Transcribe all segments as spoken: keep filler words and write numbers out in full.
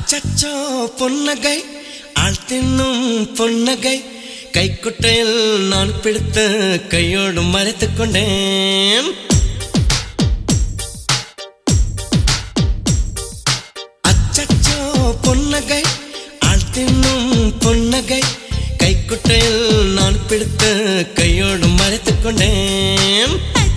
அச்சச்சோ பொன்னகை ஆள் தின்னும் பொன்னகை கைக்குட்டையில் நான் பிடித்து கையோடு மறைத்துக் கொண்டேன். அச்சச்சோ பொன்னகை ஆள் தின்னும் பொன்னகை கைக்குட்டையில் நான் பிடித்து கையோடு மறைத்துக் கொண்டேன்.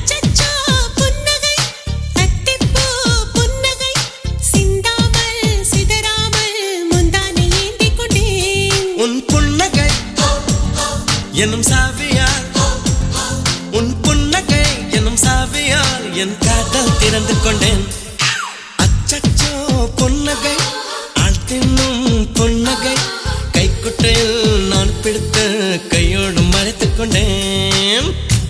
எனும் சாவியால் உன் புன்னகை எனும் சாவியால் என் காதல் திறந்து கொண்டேன். அச்சச்சோ பொன்னகை ஆள் தின்னும் பொன்னகை கைக்குட்டையில் நான் பிடித்து கையோடு மறைத்துக் கொண்டேன்.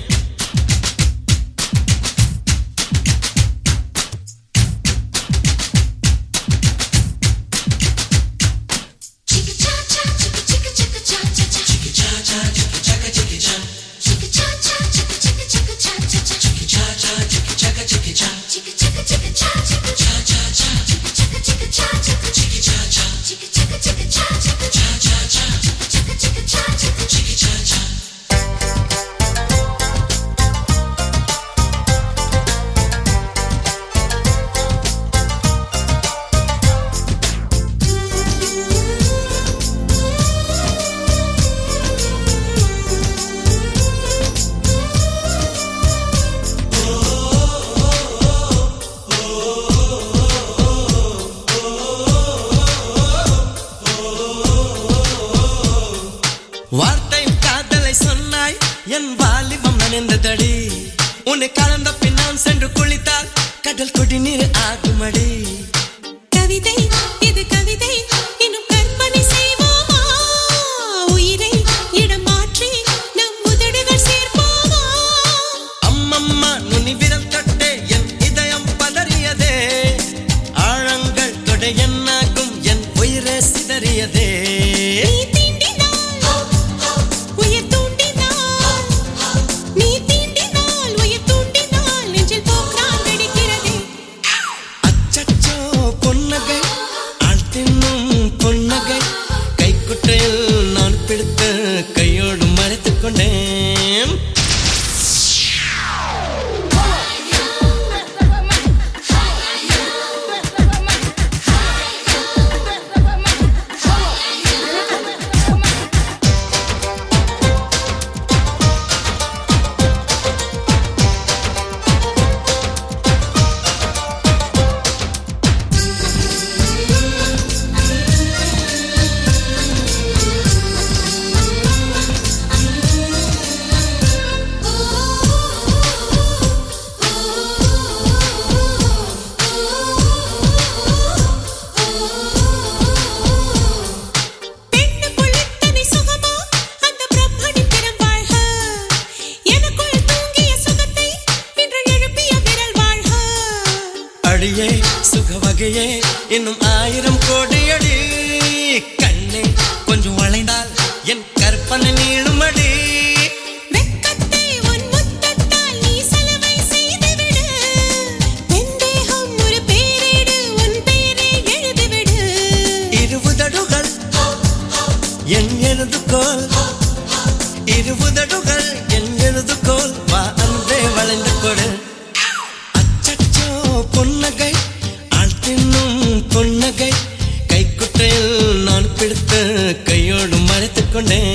வார்த்தை காதலை சொன்னாய் என் வாலிபம் நனைந்ததடி. உன்னை கலந்த பின் நான் சென்று குளித்தால் கடல் குடிநீர் ஆகுமடி. கவிதை இது கவிதை இன்னும் கற்பனை செய்வோமா? உயிரை இடம் மாற்றி நம் உதடுகள் சேர்ப்போமா? அம்மம்மா நுனி விரல் தொட்டே என் இதயம் பதறியதே. ஆழங்கள் தொட என்னாகும் என் உயிரே சிதறியதே. கைக்குட்டையில் நான் பிடித்து கையோடு மறைத்துக் கொண்டேன். அடியே சுகவகையே இன்னும் ஆயிரம் கோடியடி. கண்ணே கொஞ்சம் வளைந்தால் என் கற்பனை நீளுமடி. வெட்கத்தை உன் முத்தத்தால் நீ சலவை செய்துவிடு. என் தேகம் ஒரு பேரேடு உன் பெயரை எழுதிவிடு. இருபுதடுகள் என் எழுதுகோல் இருபுதடுகள் என் எழுதுகோல் வா அன்பே வளைந்து கொடு. பொன்னகை ஆள் தின்னும் பொன்னகை கைக்குட்டையில் நான் பிடித்து கையோடு மறைத்துக் கொண்டேன்.